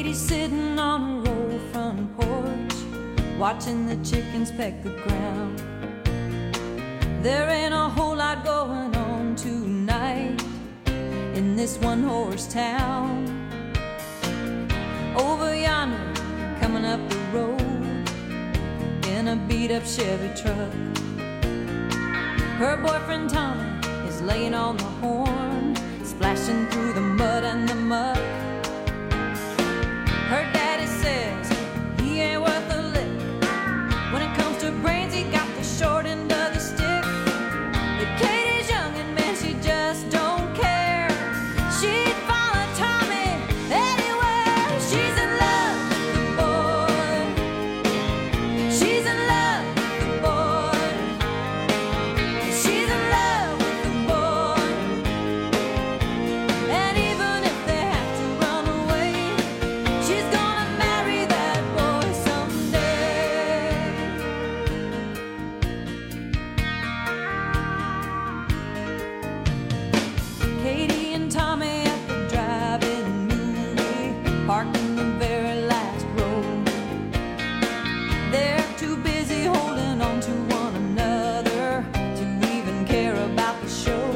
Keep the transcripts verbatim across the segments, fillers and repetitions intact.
Katie's sitting on her old front porch, watching the chickens peck the ground. There ain't a whole lot going on tonight in this one-horse town. Over yonder, coming up the road in a beat-up Chevy truck, her boyfriend Tommy is laying on the horn, splashing through the mud and the muck. Her daddy says he ain't worth a lick. When it comes to brains, he got the short end of the stick. But Katie's young and man, she just don't care. She'd follow Tommy anywhere. She's in love with the boy. She's in love with the boy. She's in love with the boy. And even if they have to run away, she's gonna marry that boy someday. Katie and Tommy at the drive-in movie, parked in the very last row. They're too busy holding on to one another to even care about the show.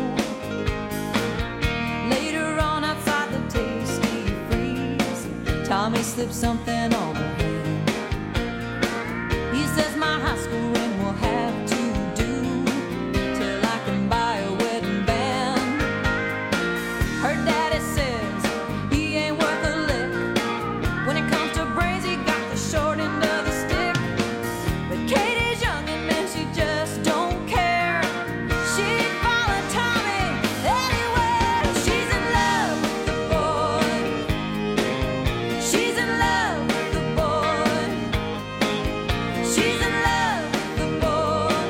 Later on outside the Tasty Freeze, Tommy slips something on her hand. He says my high school ring will have to do till I can buy a wedding band. Her daddy says he ain't worth a lick. When it comes to brains, he got the short end of the stick. But Katie's young and man, she just don't care. She'd follow Tommy anywhere. She's in love with the boy. She's in love with the boy. She's in love with the boy.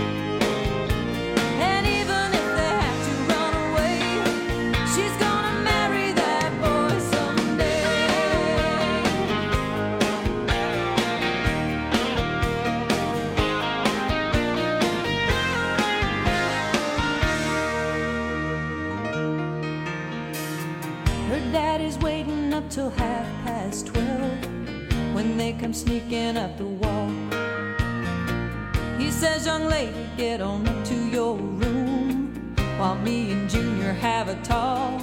And even if they have to run away, she's gonna marry that boy someday. Her daddy's waiting up till half past twelve when they come sneaking up the wall. He says, young lady, get on up to your room while me and Junior have a talk.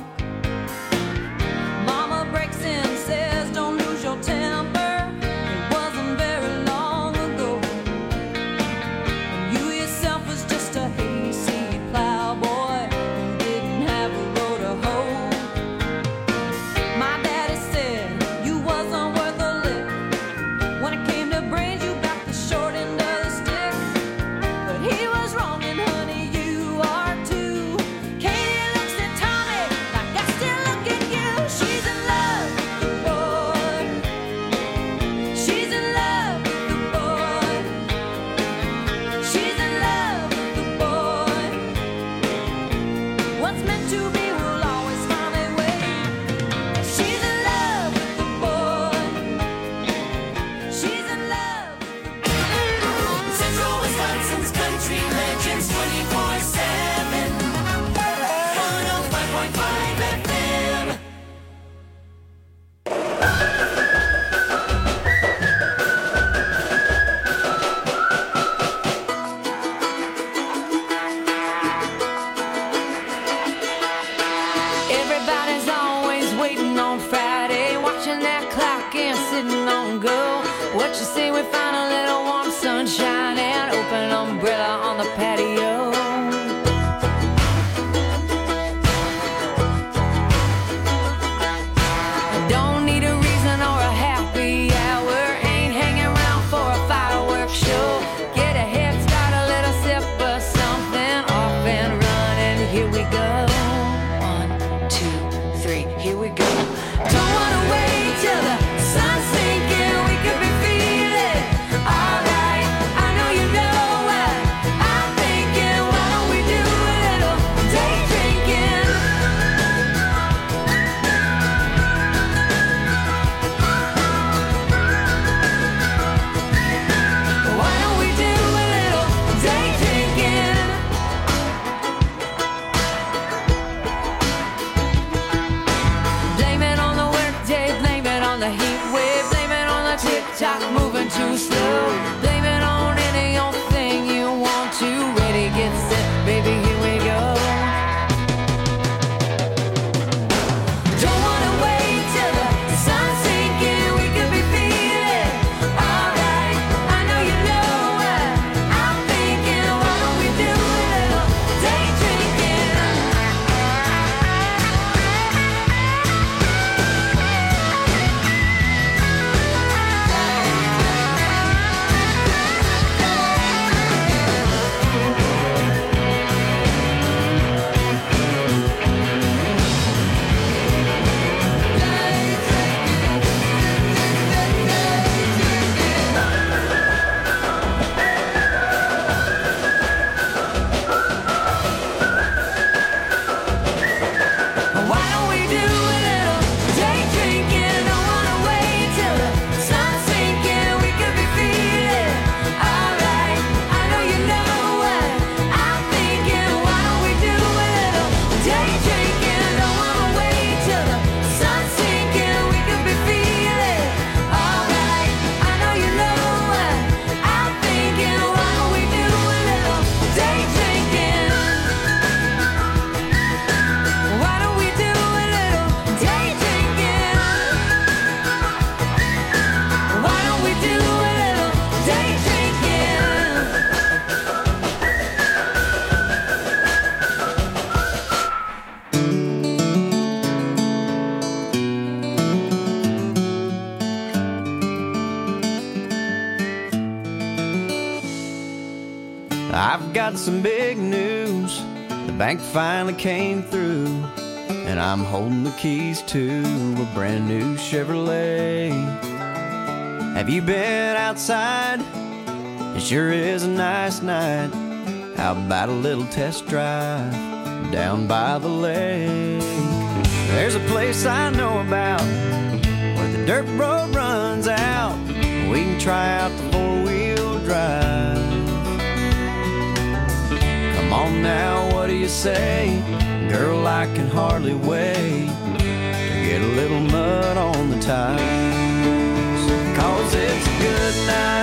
Mama breaks in and says, don't lose your temper. It wasn't very long ago when you yourself was just a hayseed plowboy who didn't have a row to hoe. My daddy said you wasn't worth a lick. When it came to brains, you got the short end of the stick. But he was wrong, and honey, you are too. Katie looks at Tommy like I still look at you. She's in love with the boy. She's in love with the boy. She's in love with the boy. What's meant to be will always find a way. She's in love with the boy. She's in love with the boy. Central Wisconsin's country legends twenty-four seven. one oh five point five F M. Everybody's always waiting on Friday, watching that clock and sitting on go. What you say we find a little warm sunshine and open umbrella on the patio? Don't need a reason or a happy hour, ain't hanging around for a fireworks show. Get a head start, a little sip of something, off and running, here we go. One, two, three, here we go. Don't wanna wait till the sun's sinking, we could be feeling alright. I know you know what I'm thinking. too slow. Blame it on any old thing you want to. Ready, get set, baby, here we go. Don't wanna wait till the sun's sinking. We could be feeling alright. I know you know what I'm thinking. Why don't we do a little day drinking? Why don't we do a little day drinking? Don't wanna wait till the sun's sinking. We could be feeling alright. I know you know what I'm thinking. Why don't we do a little day drinking? Don't wanna wait till the sun's sinking. We could be feeling alright. I know you know what I'm thinking. Why don't we do a little day drinking? Why don't we do a little day drinking? Why don't we do a little day drinking? I've got some big news. The bank finally came through, and I'm holding the keys to a brand new Chevrolet. Have you been outside? It sure is a nice night. How about a little test drive down by the lake? There's a place I know about where the dirt road runs out. We can try out the four-wheel drive. Come on now, what do you say? Girl, I can hardly wait to get a little mud on the tires. Cause it's a good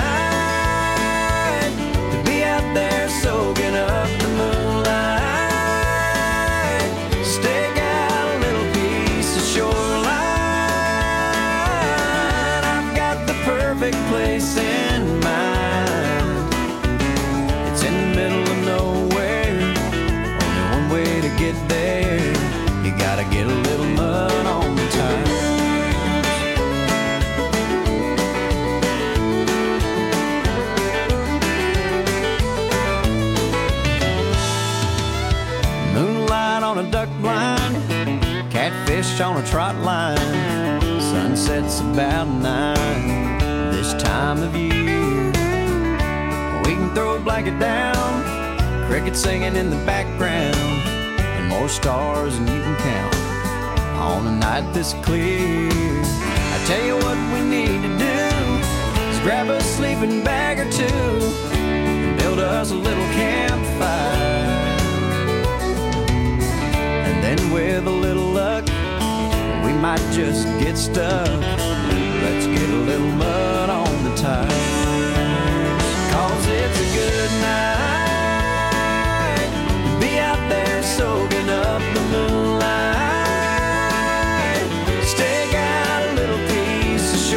night to be out there soaking up the moonlight. Stake out a little piece of shoreline. I've got the perfect place in mind. It's in the middle of nowhere. Only one way to get there. You gotta get a little mud on the tires. Moonlight on a duck blind, catfish on a trot line. Sunset's about nine this time of year. We can throw a blanket down, crickets singing in the background, and more stars than you can count on a night this clear. I tell you what we need to do is grab a sleeping bag or two and build us a little campfire. And then with a little luck, we might just get stuck. Let's get a little mud on the tires. Cause it's a good night to be out there soaking up the moonlight. Stake out a little piece of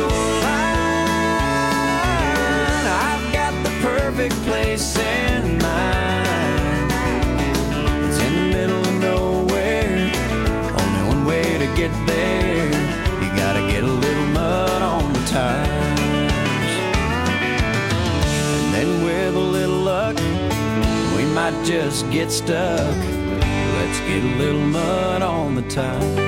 shoreline. I've got the perfect place in mind. It's in the middle of nowhere. Only one way to get there. You gotta get a little mud on the tires. And then with a little luck, we might just get stuck. Let's get a little mud on the tires.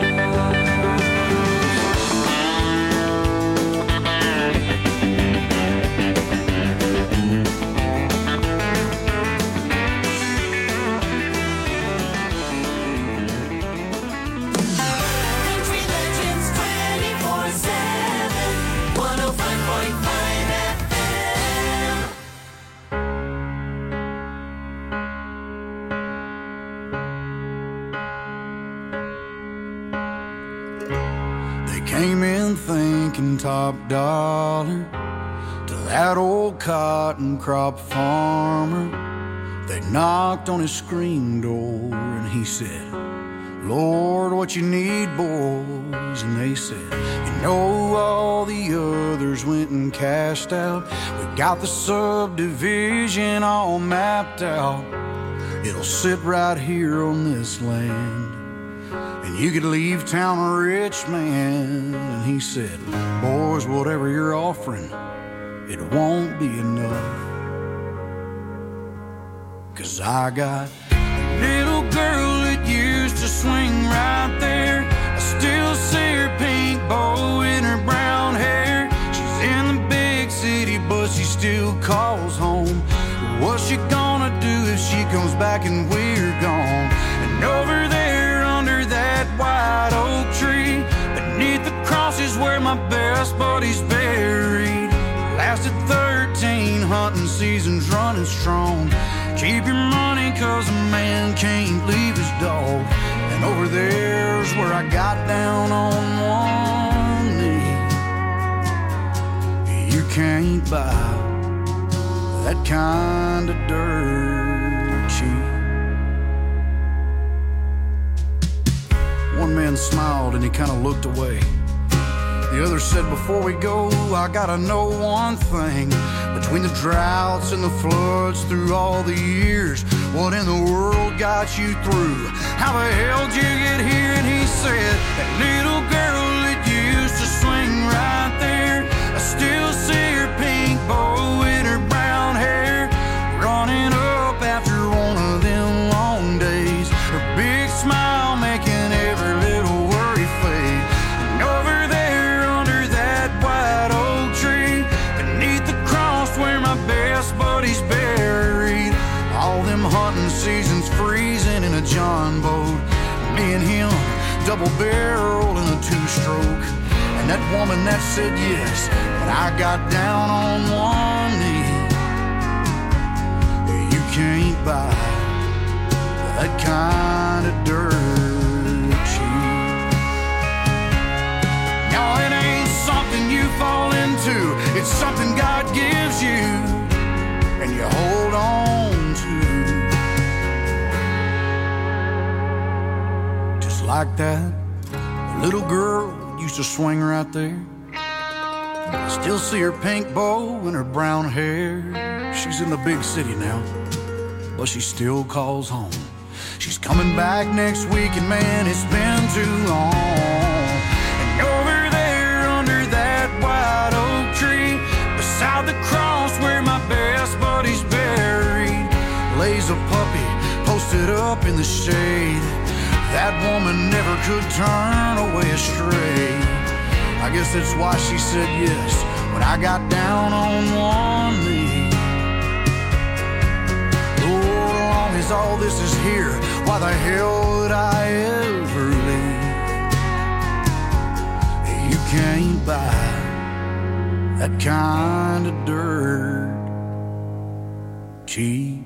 Country Legends twenty-four seven, one oh five point five F M. They came in thinking top dollar to That old cotton crop farmer, they knocked on his screen door and he said, Lord, what you need, boys? And they said, you know, all the others went and cashed out. We got the subdivision all mapped out. It'll sit right here on this land, and you could leave town a rich man. And he said, boys, whatever you're offering, it won't be enough. 'Cause I got a little girl that used to swing right there. I still see her pink bow in her brown hair. She's in the big city, but she still calls home. What's she gonna do if she comes back and we're gone? And over there under that white oak tree, beneath the cross is where my best buddy's buried. Lasted thirteen hunting seasons running strong. Keep your money 'cause a man can't leave his dog. And over there's where I got down on one knee. You can't buy that kind of dirt cheap. One man smiled and he kind of looked away. The other said, before we go, I gotta know one thing. Between the droughts and the floods through all the years, what in the world got you through? How the hell did you get here? And he said, that little girl that used to swing right there, I still see her pink bow in her brown hair, running up after one of them long days, her big smile making every little worry fade. And over there under that white oak tree, beneath the cross where my best buddy's buried, all them hunting seasons freezing in a John boat, me and him double barrel in a two-stroke. And that woman that said yes, but I got down on one knee. You can't buy that kind of dirt cheap. No, it ain't something you fall into, it's something God gives you and you hold on to. Just like that little girl used to swing right there. I still see her pink bow and her brown hair. She's in the big city now, but she still calls home. She's coming back next week, and man, it's been too long. And over there under that white oak tree, beside the cross where my best buddy's buried, lays a puppy posted up in the shade. That woman never could turn away astray. I guess that's why she said yes when I got down on one knee. Lord, as long as all this is here, why the hell would I ever leave? You can't buy that kind of dirt cheap.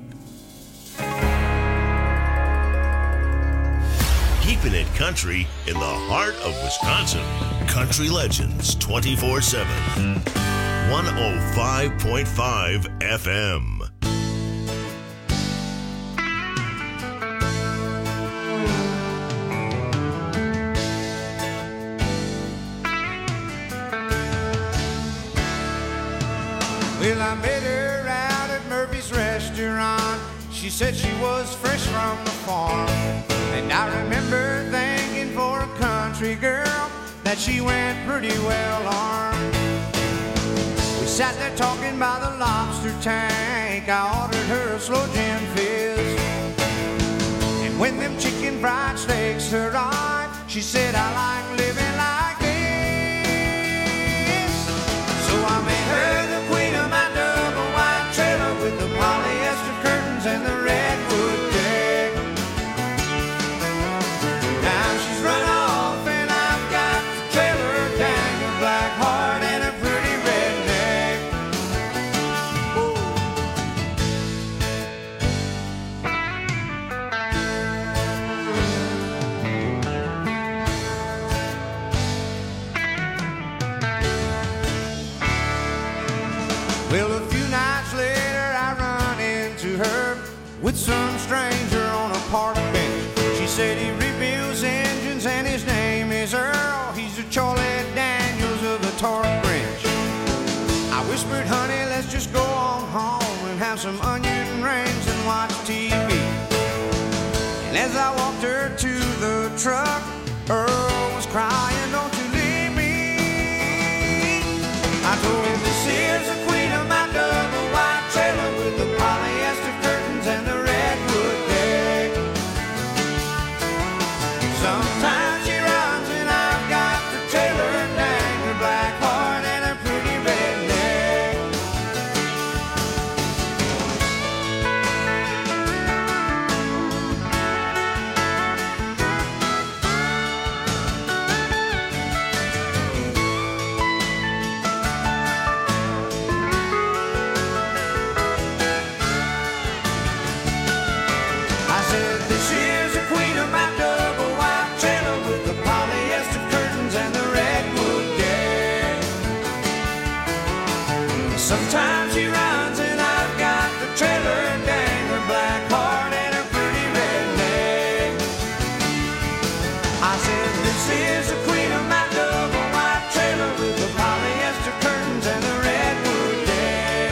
Keeping it country in the heart of Wisconsin. Country Legends twenty-four seven. one oh five point five F M. Well, I met her out at Murphy's restaurant. She said she was fresh from the farm. And I remember thinking for a country girl that she went pretty well armed. We sat there talking by the lobster tank. I ordered her a slow gin fizz. And when them chicken fried steaks arrived, she said, I like living like this. So I made her the queen of my double wide trailer with the polyester curtains and the redwood deck. Now she's run off and I've got the trailer, Daniel Blackheart, and a pretty redneck. some stranger on a park bench. She said he rebuilds engines and his name is Earl. He's the Charlie Daniels of the torque wrench. I whispered, honey, let's just go on home and have some onion rings and watch T V. And as I walked her to the truck, Earl was crying, don't you leave me. I told him this is the queen of my double wide trailer with the polyester curtains and the redwood deck. Sometimes she runs and I've got the trailer dang, her black heart and her pretty red neck. I said, this is the queen of my double wide trailer with the polyester curtains and the redwood deck. Sometimes she runs and I've got the trailer dang, her black heart and her pretty red neck. I said, this is the queen of my double wide trailer with the polyester curtains and the redwood deck.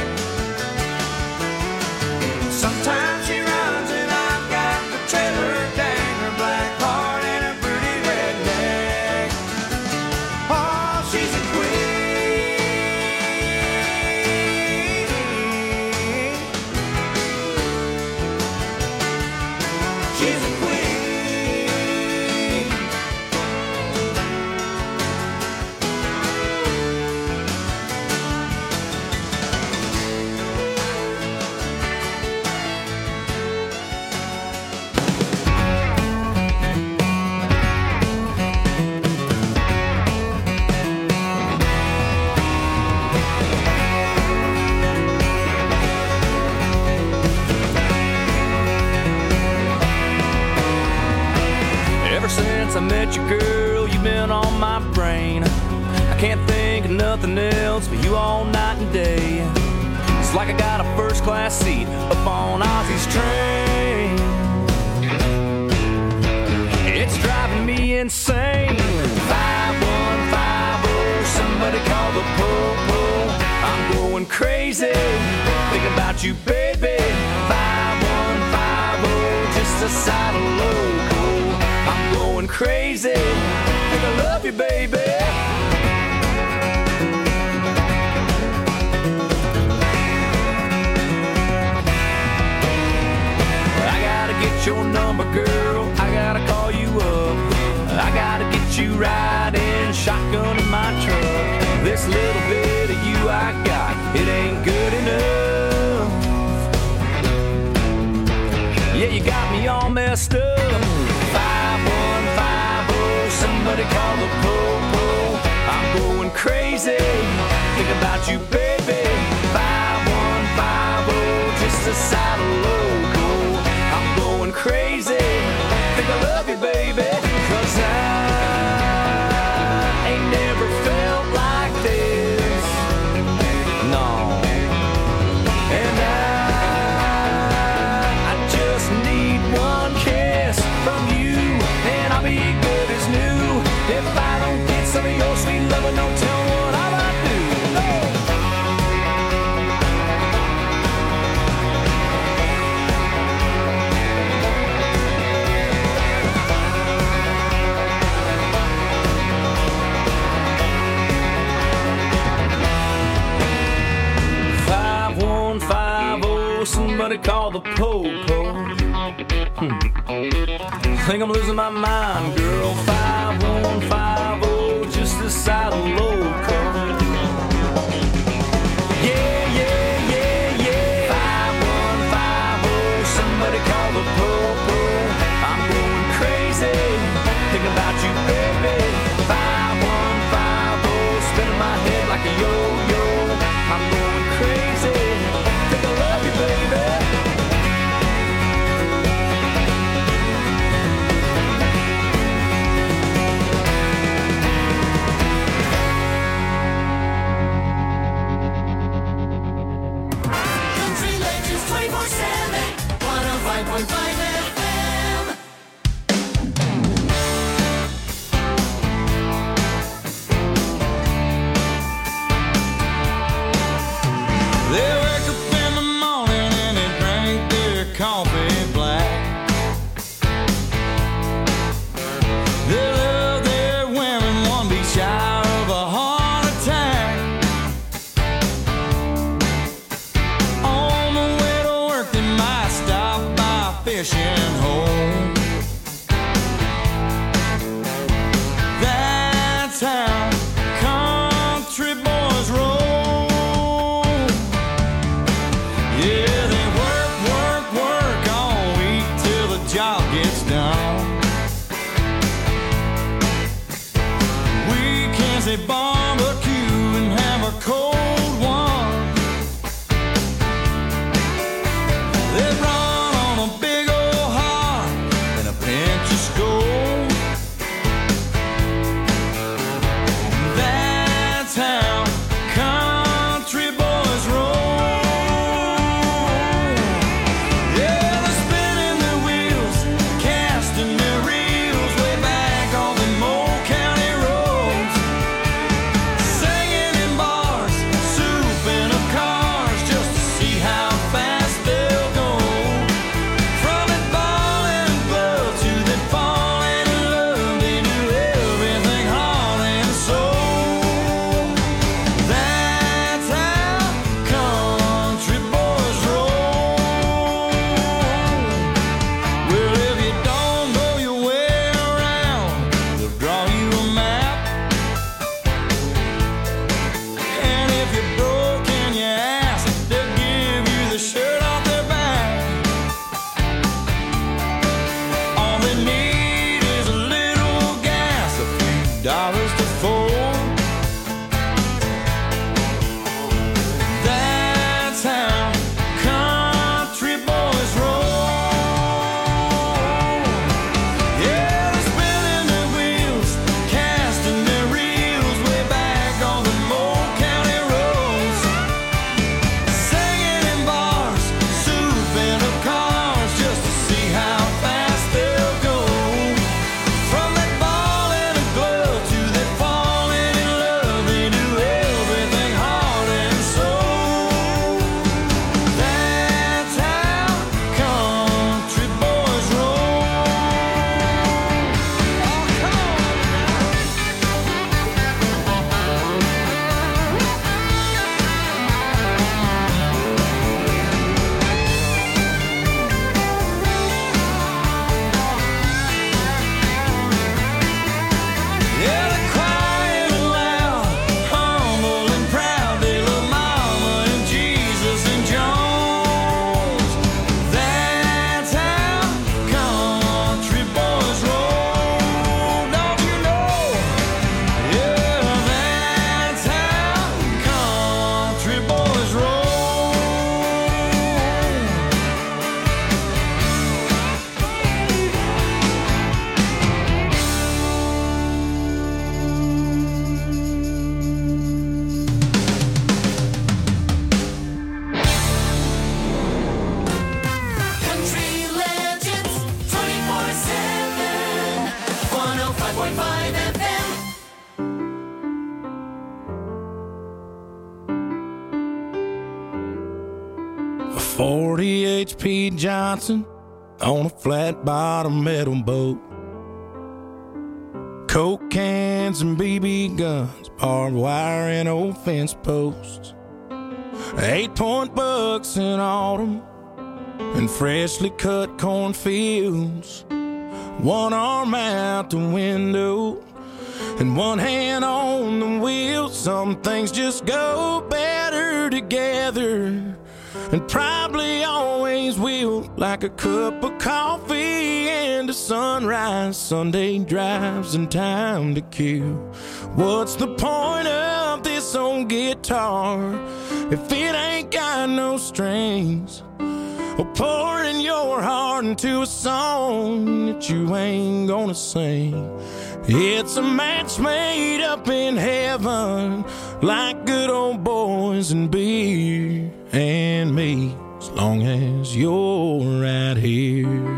Sometimes she runs and I've got the trailer dang, her black heart and her pretty red neck. Oh, she's a queen. She's a queen. Ever since I met you, girl, you've been on my brain. I can't think of nothing else but you all night and day. It's like I got a first class seat up on Ozzy's train. It's driving me insane. five one five oh, somebody call the po-po. I'm going crazy, thinking about you, baby. five one five oh, just a side of loco. I'm going crazy, think I love you, baby. I gotta get your number, girl, I gotta call you up. I gotta get you riding shotgun in my truck. This little bit of you I got, it ain't good enough. Yeah, you got me all messed up. five one five oh, somebody call the po-po. I'm going crazy, think about you, baby. five one five oh, just a side of loco. I'm going crazy, think I love you, baby. Cause I ain't never felt like this, no. And I, I just need one kiss from you, and I'll be good as new. If I don't get some of your sweet love, don't tell me what I might do. five one five oh, somebody call the po-po. Hmm. Think I'm losing my mind, girl. five one five oh, just a side of loco. Yeah, yeah, yeah, yeah. five one five oh, somebody call the po-po. I'm going crazy, thinking about you, baby. five one five oh, spinning my head like a yo-yo. I'm going crazy, think I love you, baby. they barbecue and have a cold one. They run on a big old heart and a pinch of gold. That's how country boys roll. Yeah, they're spinning their wheels, casting their reels way back on the old county roads, singing in bars, souping up cars just to see how fast they'll go. From it balling in love to them falling in love, they do everything heart and soul. That's how country boys roll. Well, if you don't know your way around, they'll draw you a map. And if you're broke in your ass, they'll give you the shirt off their back. All they need is a little gas, a few dollars to fold. That's how country boys roll. Yeah, they're spinning their wheels, casting their reels way back on the old county roads, singing in bars, souping up cars just to see how fast they'll go. From that ball in a glove to that falling in love, they do everything heart and soul. That's how country boys roll. Oh, come on Yeah, they're quiet and loud, humble and proud. They love Mama and Jesus and Jones. That's how country boys roll. Don't you know? Yeah, that's how country boys roll. Country Legends twenty-four seven, one oh five point five F M. A forty H P Johnson on a flat bottom metal boat. Coke cans and B B guns, barbed wire and old fence posts. Eight point bucks in autumn and freshly cut cornfields. One arm out the window and one hand on the wheel. Some things just go better together, and probably always will, like a cup of coffee and a sunrise, Sunday drives and time to kill. What's the point of this old guitar if it ain't got no strings? Or pouring your heart into a song that you ain't gonna sing. It's a match made up in heaven, like good old boys and beer and me, as long as you're right here.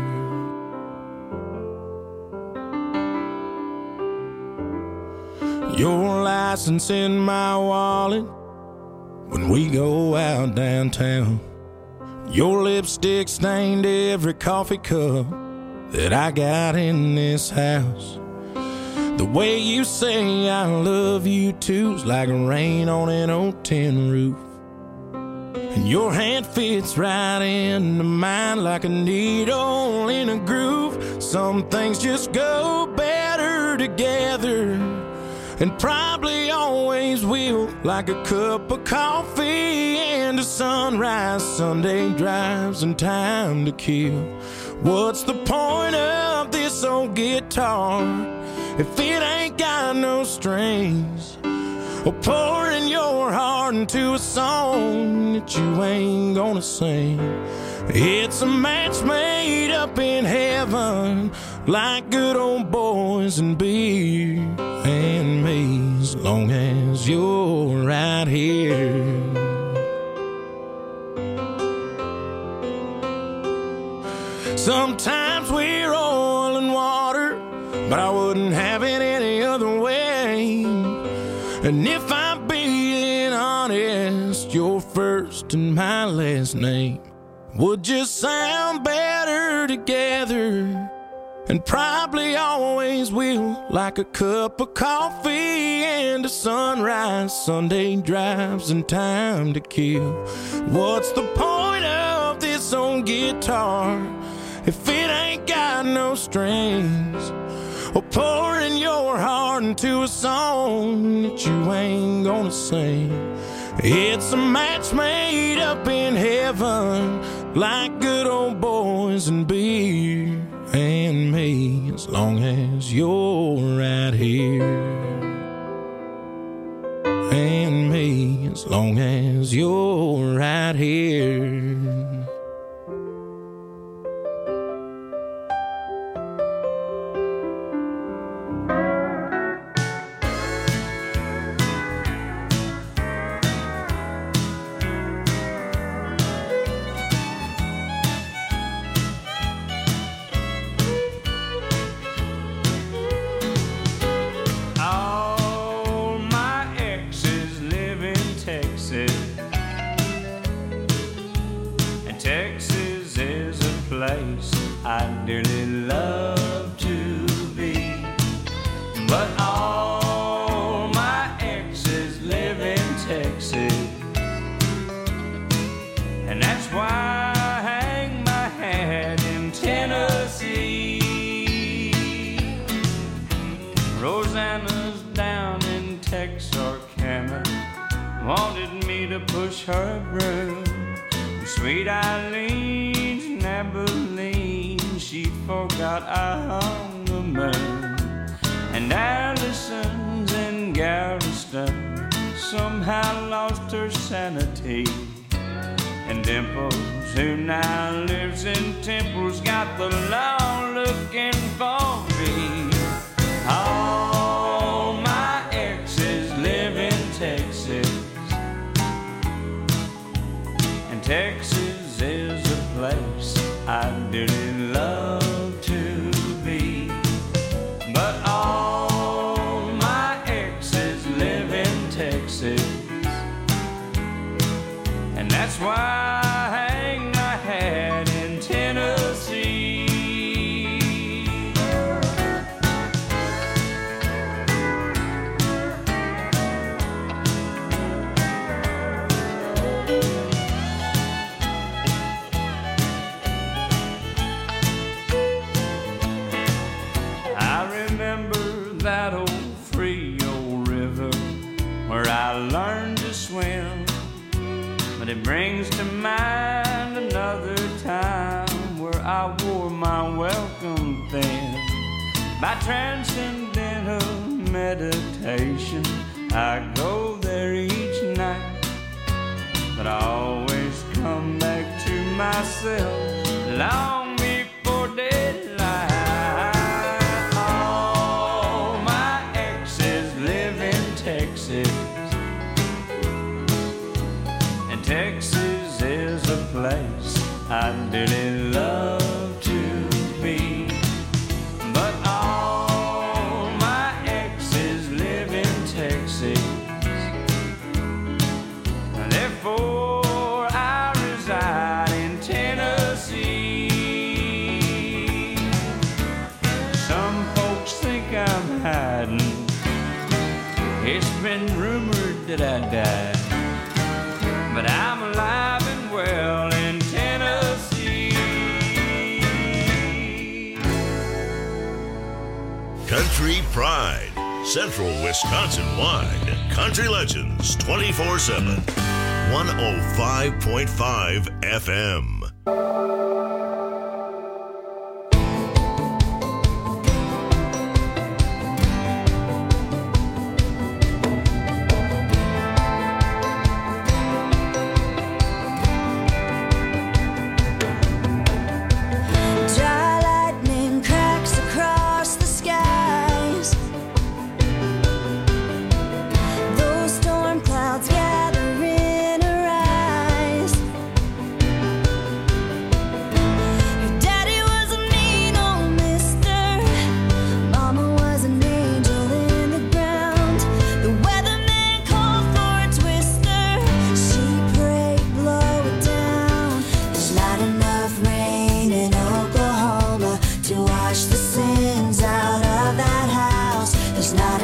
Your license in my wallet when we go out downtown. Your lipstick stained every coffee cup that I got in this house. The way you say I love you too's like rain on an old tin roof. And your hand fits right into mine like a needle in a groove. Some things just go better together, and probably always will, like a cup of coffee and a sunrise, Sunday drives and time to kill. What's the point of this old guitar if it ain't got got no strings, or pouring your heart into a song that you ain't gonna sing. It's a match made up in heaven, like good old boys and beer and me, as long as you're right here. Sometimes we're oil and water, but I wouldn't have it any other way. And if I'm being honest, your first and my last name would just sound better together, and probably always will, like a cup of coffee and a sunrise, Sunday drives and time to kill. What's the point of this old guitar if it ain't got no strings, or pouring your heart into a song that you ain't gonna sing? It's a match made up in heaven, like good old boys and beer and me, as long as you're right here. And me, as long as you're right here. I'd dearly love to be, but all my exes live in Texas, and that's why I hang my hat in Tennessee. Rosanna's down in Texarkana, wanted me to push her broom. Sweet Eileen's in Abilene, she forgot I hung the moon. And Allison's in Galveston somehow lost her sanity. And Dimples, who now lives in Temple's, got the law looking for me. All my exes live in Texas, and Texas is a place I'd dearly love to be. But all my exes live in Texas, and that's why I hang my hat in Tennessee. That old Frio River where I learned to swim, but it brings to mind another time where I wore my welcome thin. By transcendental meditation, I go there each night, but I always come back to myself long before daylight. And Texas is a place I'd dearly love to be. But all my exes live in Texas, therefore I reside in Tennessee. Some folks think I'm hiding, it's been rumored that I died, but I'm alive and well in Tennessee. Country Pride, Central Wisconsin-wide. Country Legends twenty-four seven. one oh five point five F M.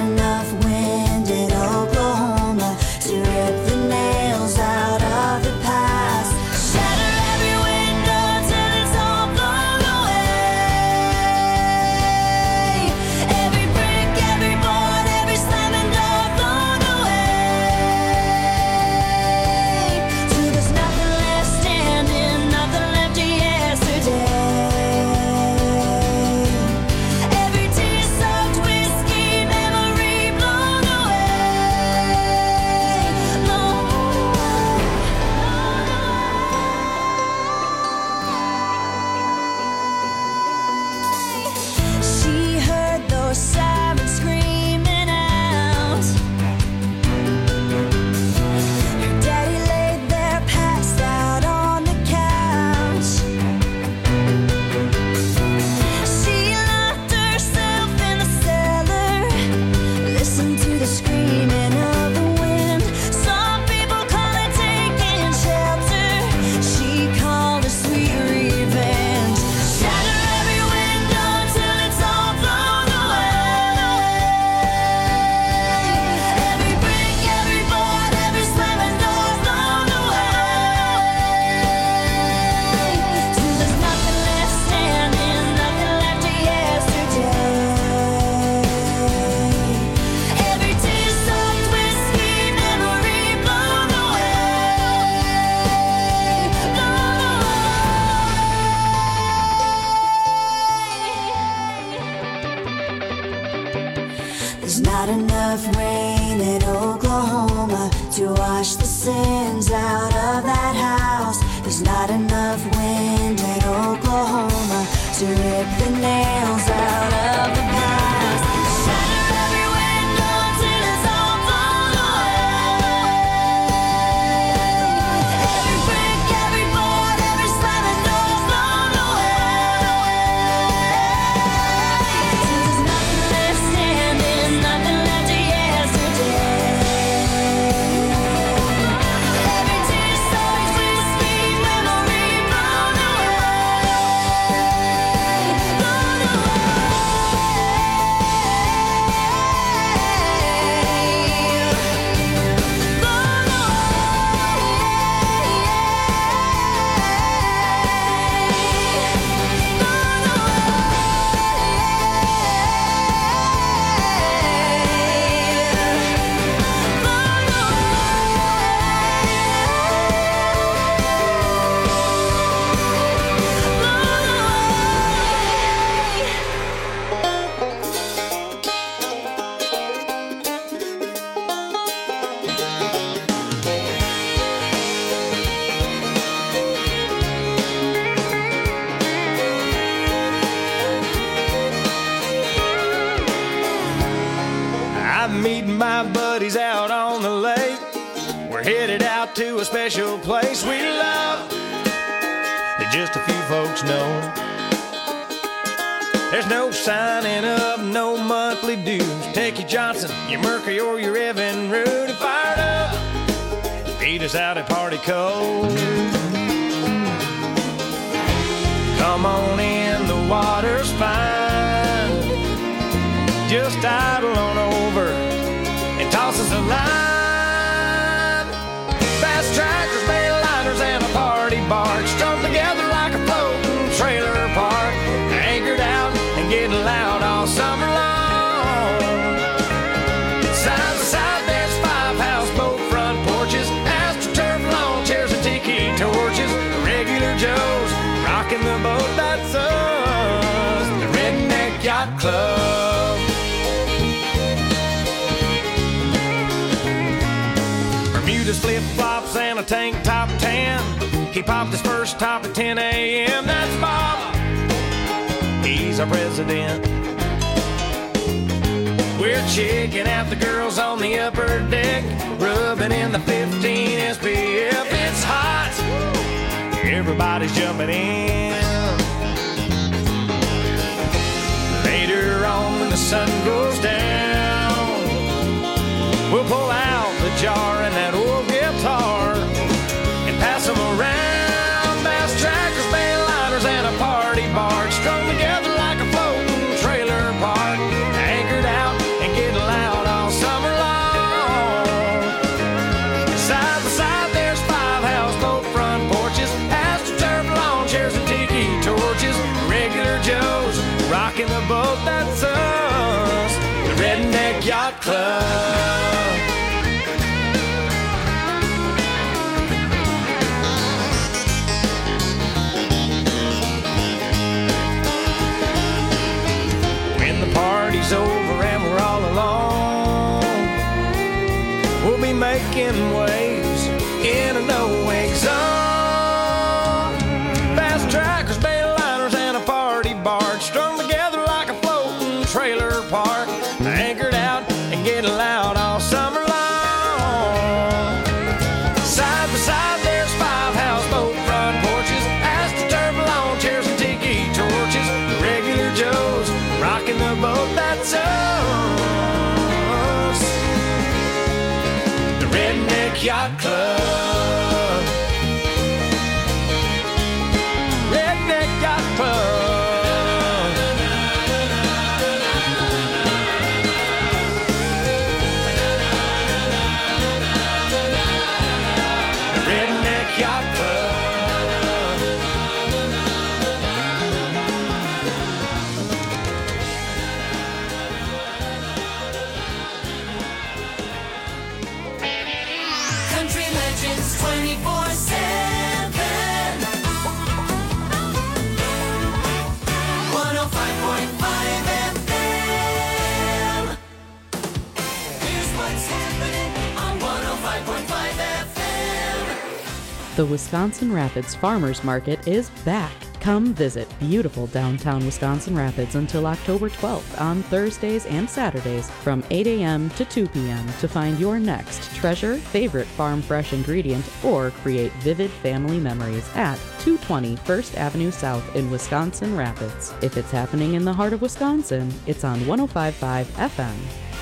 enough wind in Oklahoma to rip the nails out of the past. Shatter every window till it's all blown away. Every brick, every board, every slamming door blown away. Till there's nothing left standing, nothing left of yesterday. Every tear-soaked whiskey memory blown away, blown away. She heard those sirens screaming out. Her daddy laid there passed out on the couch. She locked herself in the cellar, listened to the screaming of the wind. Some people call it taking shelter. She called it sweet revenge. Shatter every window till it's all blown away. Every brick, every board, every slamming door blown away. Till there's nothing left standing, nothing left of yesterday. Every tear-soaked whiskey memory blown away, blown away. There's not enough rain in Oklahoma to wash the sins out of that house. There's not enough wind in Oklahoma to rip the nails out of the past. Shatter every window till it's all blown away. Every brick, every board, every slamming door blown away. Till there's nothing left standing, nothing left of yesterday. Every tear-soaked whiskey memory blown away, blown I'm meeting my buddies out on the lake. We're headed out to a special place we love that just a few folks know. There's no signing up, no monthly dues. Take your Johnson, your Mercury, or your Evan Root and fired up. Meet us out at Party Cove. Come on in, the water's fine. Just idle on over and toss us a line. Fast tractors, bale liners, and a party barge strung together like a floating trailer park. Anchored out and getting loud all summer long. Side to side, there's five houseboat front porches, astroturf lawn chairs and tiki torches. Regular Joes rocking the boat, that's us, the Redneck Yacht Club. Bermuda's flip-flops and a tank top tan. He popped his first top at ten a.m. That's Bob, he's our president. We're checking out the girls on the upper deck, rubbing in the fifteen S P F. It's hot, everybody's jumping in. Later on when the sun goes down, we'll pull out the jar and that old guitar and pass them around. Bass trackers, bale liners, and a party barge strung together like a floating trailer park. Anchored out and getting loud Club. When the party's over and we're all alone, we'll be making waves in a no-wake zone. Fast trackers, bail liners, and a party barge strung together like a floating trailer park, anchored out and getting loud all summer long. Side by side, there's five houseboat front porches, astroturf lawn chairs and tiki torches. The regular Joes rocking the boat that's us. The Redneck Yacht Club. Redneck Yacht Club. Redneck Yacht Club. Country Legends twenty-four seven. one oh five point five F M. Here's what's happening on one oh five point five F M. The Wisconsin Rapids Farmers Market is back. Come visit beautiful downtown Wisconsin Rapids until October twelfth on Thursdays and Saturdays from eight a.m. to two p.m. to find your next treasure, favorite farm fresh ingredient, or create vivid family memories at two twenty First Avenue South in Wisconsin Rapids. If it's happening in the heart of Wisconsin, it's on one oh five point five F M.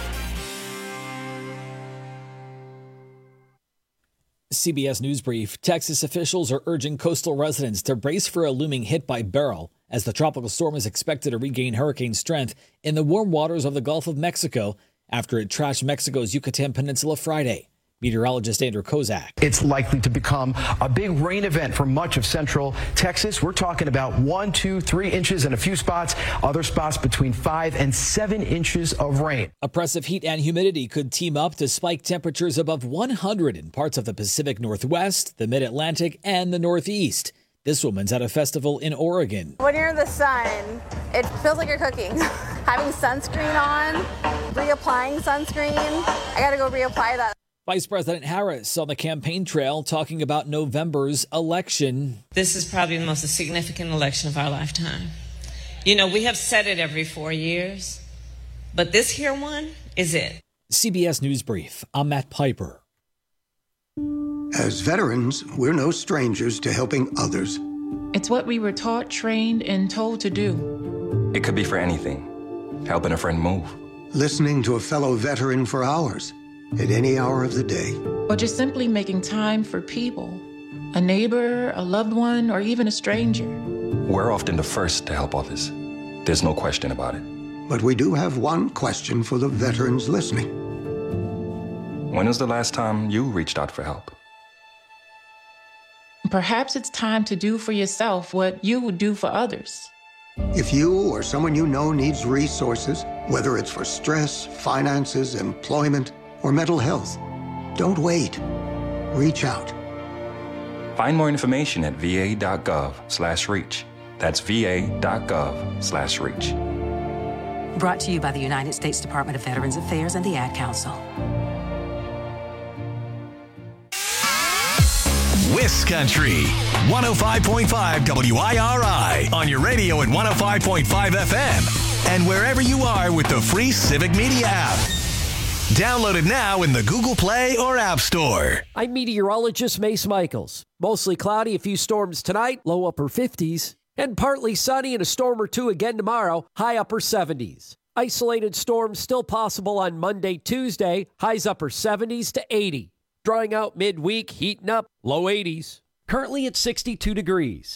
C B S News Brief. Texas officials are urging coastal residents to brace for a looming hit by Beryl as the tropical storm is expected to regain hurricane strength in the warm waters of the Gulf of Mexico after it trashed Mexico's Yucatan Peninsula Friday. Meteorologist Andrew Kozak. It's likely to become a big rain event for much of central Texas. We're talking about one, two, three inches in a few spots, other spots between five and seven inches of rain. Oppressive heat and humidity could team up to spike temperatures above one hundred in parts of the Pacific Northwest, the Mid-Atlantic, and the Northeast. This woman's at a festival in Oregon. When you're in the sun, it feels like you're cooking. Having sunscreen on, reapplying sunscreen. I gotta go reapply that. Vice President Harris on the campaign trail talking about November's election. This is probably the most significant election of our lifetime. You know, we have said it every four years, but this here one is it. C B S News Brief. I'm Matt Piper. As veterans, we're no strangers to helping others. It's what we were taught, trained, and told to do. It could be for anything. Helping a friend move. Listening to a fellow veteran for hours. At any hour of the day. Or just simply making time for people. A neighbor, a loved one, or even a stranger. We're often the first to help others. There's no question about it. But we do have one question for the veterans listening. When was the last time you reached out for help? Perhaps it's time to do for yourself what you would do for others. If you or someone you know needs resources, whether it's for stress, finances, employment, or mental health, don't wait. Reach out. Find more information at va.gov slash reach. That's va.gov slash reach. Brought to you by the United States Department of Veterans Affairs and the Ad Council. Wiscountry, one oh five point five W I R I, on your radio at one oh five point five F M, and wherever you are with the free Civic Media app. Download it now in the Google Play or App Store. I'm meteorologist Mace Michaels. Mostly cloudy, a few storms tonight, low upper fifties, and partly sunny and a storm or two again tomorrow, high upper seventies. Isolated storms still possible on Monday, Tuesday, highs upper seventies to eighty. Drying out midweek, heating up, low eighties. Currently at sixty-two degrees.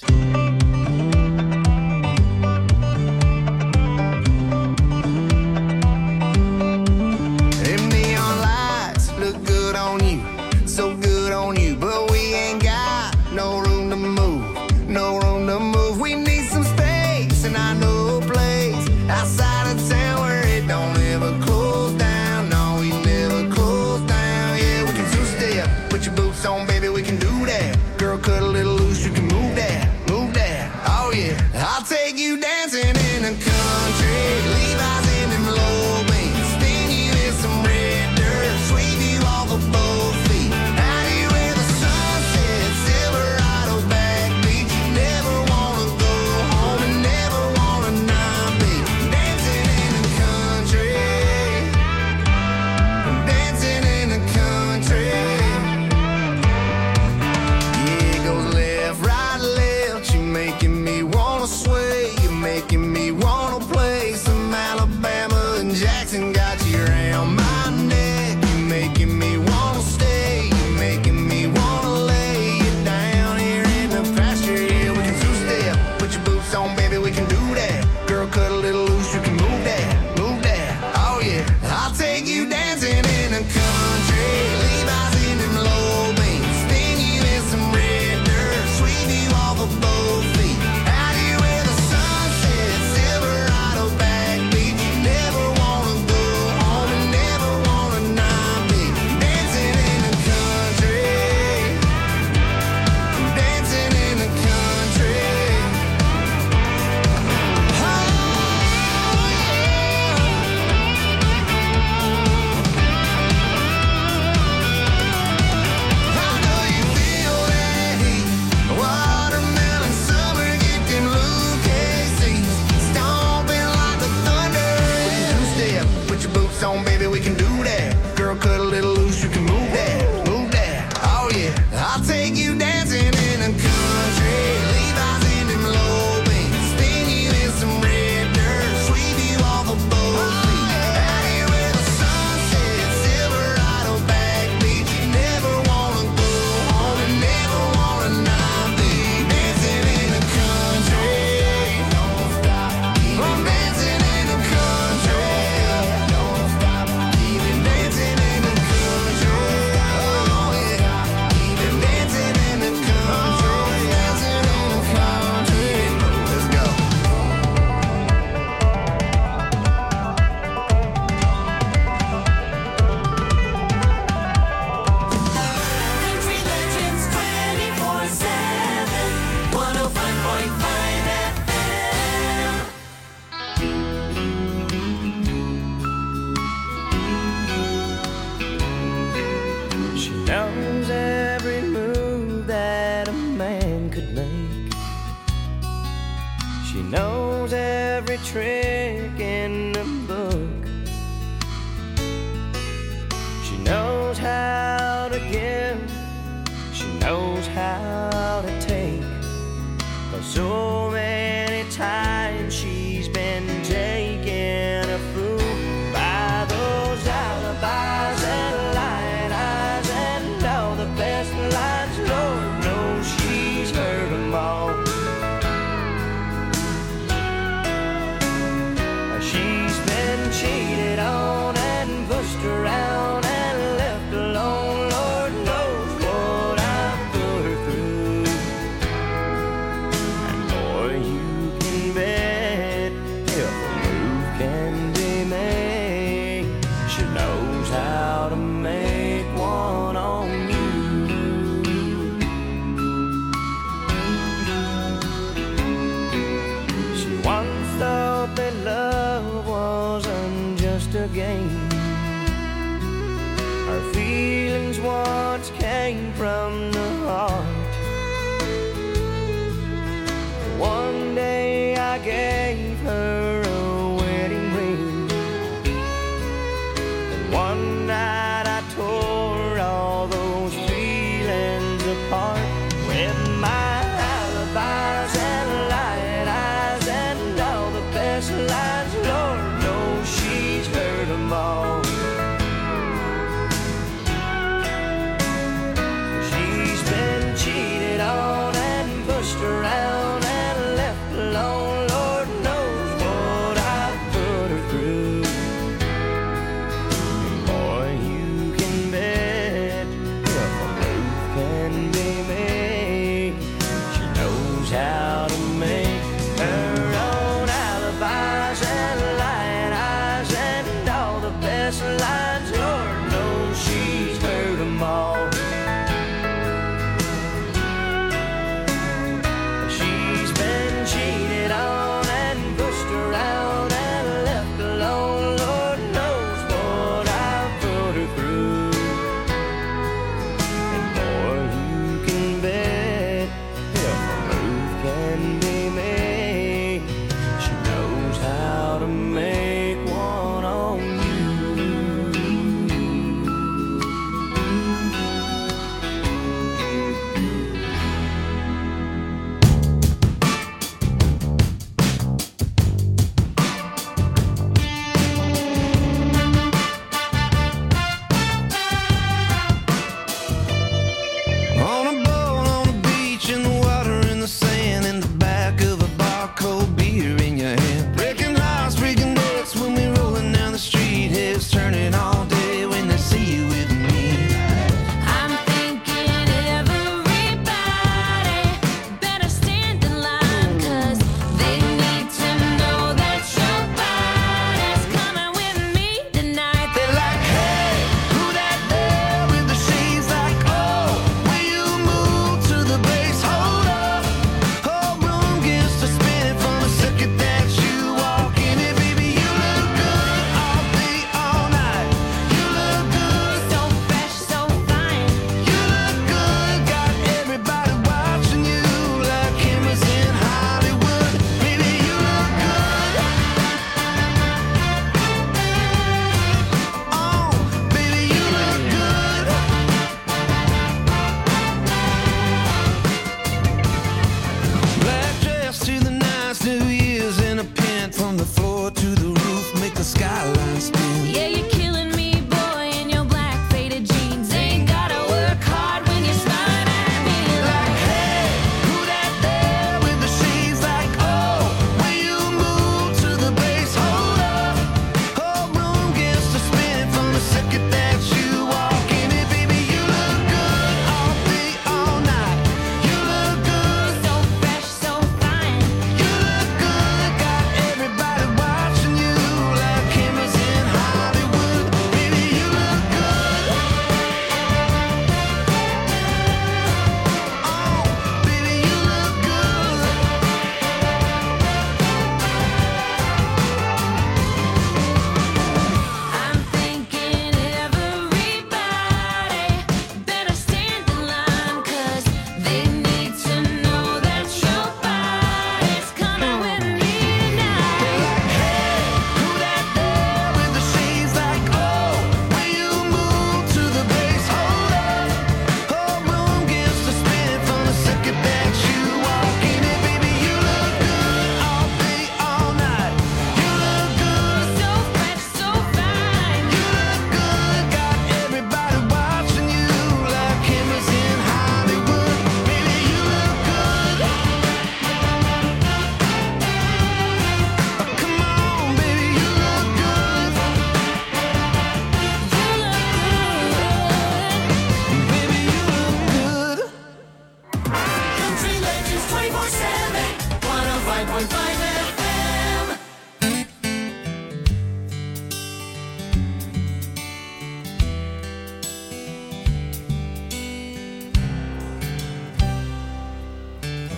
Look good on you, so good on you, but we ain't got no room to move, no room to move. We need some space, and I know a place outside of town where it don't ever close down. No, cut a little loose, you can move that, move that. Oh yeah, I'll take you dancing in a country. Levi's in them low beams, spin you in some red dirt, sweep you off a boat. Out here where the sun sets, Silverado backbeat. You never wanna go home and never wanna not be dancing in the country. Don't stop, keep on dancing in the country. Don't stop, keep it dancing in the country. Oh yeah, keep it dancing in the country. Dancing in the country. Let's go. Country Legends twenty-four seven, one oh five point five F M. She knows every move that a man could make. She knows every trick in the book. She knows how to give. She knows how to take. For so many times she's been taken a fool by those alibis and lying eyes and all the best lines. Lord knows she's heard them all. She's been cheated on and pushed around and left alone. Lord knows what I've put her through. And boy, you can bet if a move can be made, she knows how to make one on you. She once thought that love wasn't just a game. Her feelings once came from the heart. One day I gave her a wedding ring, and one night I tore all those feelings apart with my alibis and lying eyes and all the best lines. Lord knows she's heard them all. She's been cheated on and pushed around and left alone. Lord knows what I've put her through. And boy,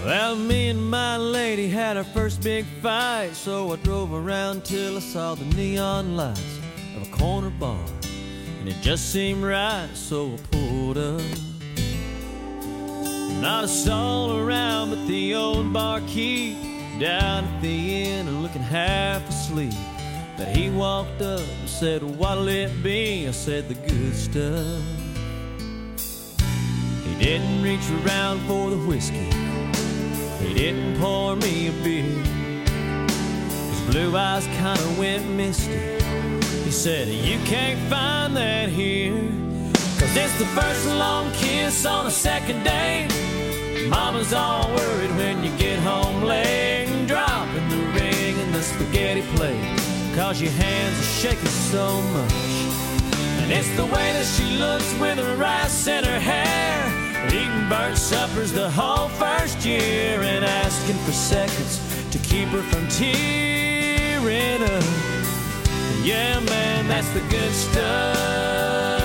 Well, me and my lady had our first big fight, so I drove around till I saw the neon lights of a corner bar, and it just seemed right, so I pulled up. Not a soul around but the old barkeep down at the inn looking half asleep. But he walked up and said, what'll it be? I said, the good stuff. He didn't reach around for the whiskey, he didn't pour me a beer. His blue eyes kind of went misty. He said, you can't find that here, 'cause it's the first long kiss on a second date. Mama's all worried when you get home late, and dropping the ring in the spaghetti plate, 'cause your hands are shaking so much. And it's the way that she looks with her rice in her hair, eating burnt suppers the whole first year, and asking for seconds to keep her from tearing up. Yeah, man, that's the good stuff.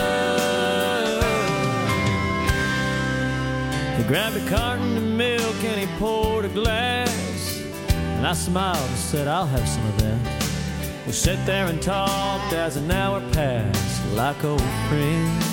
He grabbed a carton of milk and he poured a glass, and I smiled and said, I'll have some of that. We sat there and talked as an hour passed like old friends.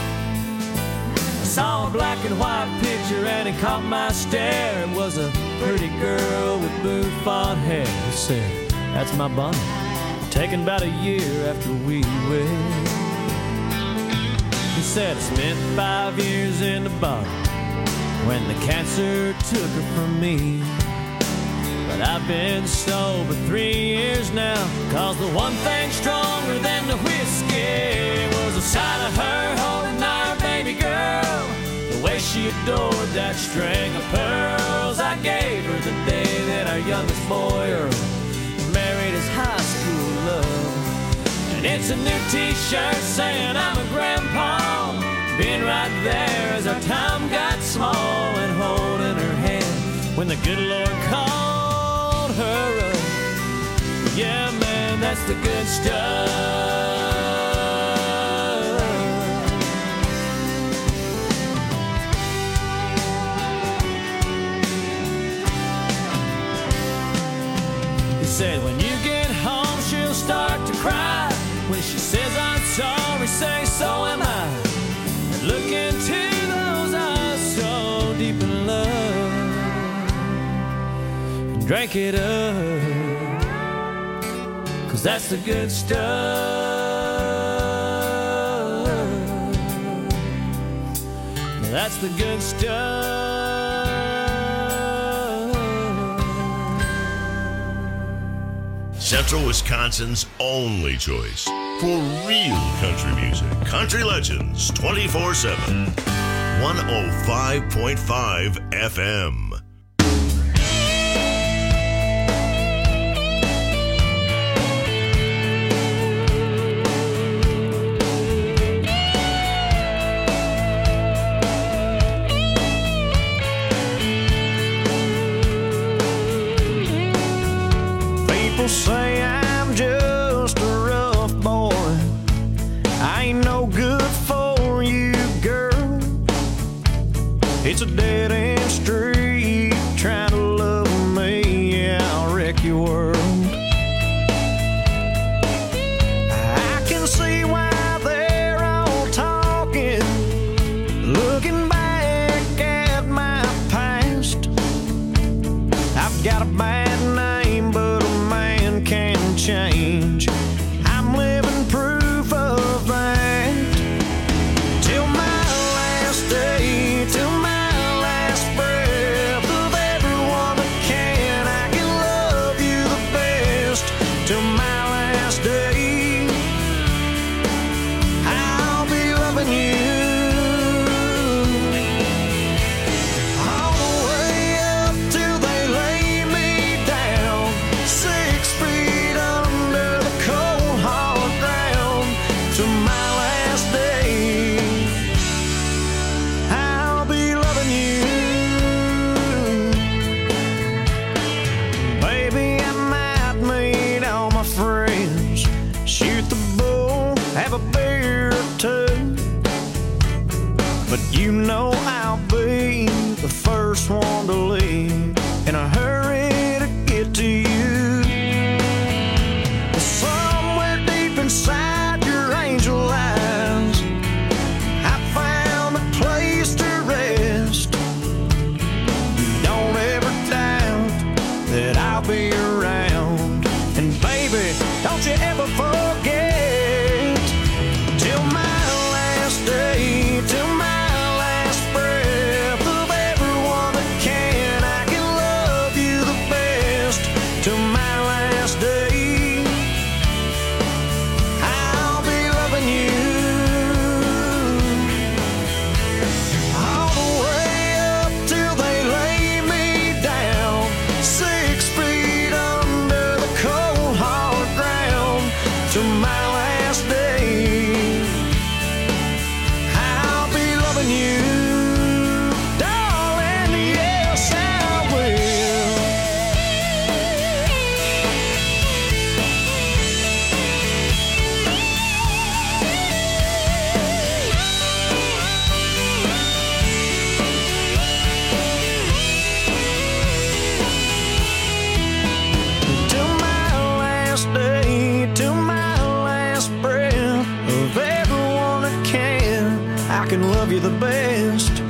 I saw a black and white picture and it caught my stare. It was a pretty girl with bouffant hair. He said, that's my Bonnie, taken about a year after we wed. He said, I spent five years in the bottle when the cancer took her from me. But I've been sober three years now, 'cause the one thing stronger than the whiskey was the sight of her holding our baby girl, the way she adored that string of pearls I gave her the day that our youngest boy Earl married his high school love. And it's a new t-shirt saying I'm a grandpa, being right there as our time got small, and holding her hand when the good Lord called her up. Yeah, man, that's the good stuff. He said, when you get home, she'll start to cry. When she says I'm sorry, say so am I. And look into those eyes so deep in love, and drink it up, 'cause that's the good stuff. That's the good stuff. Central Wisconsin's only choice for real country music. Country Legends twenty-four seven. one oh five point five F M. People say I'm just a rough boy, I ain't no good for you, girl. It's a dead-end street, trying to love me, yeah, I'll wreck your world. I can see why they're all talking, looking back at my past. I've got a bad name, but a man can change. I'm living proof of that. Till my last day, till my last breath of everyone that can, I can love you the best. Till my last day, I'll be loving you. All the way up till they lay me down, six feet under the cold hard ground. Till my last day, I'll be loving you. Baby, I might meet all my friends, shoot the bull, have a beer or two, but you know I'll be the first one to leave. can love you the best.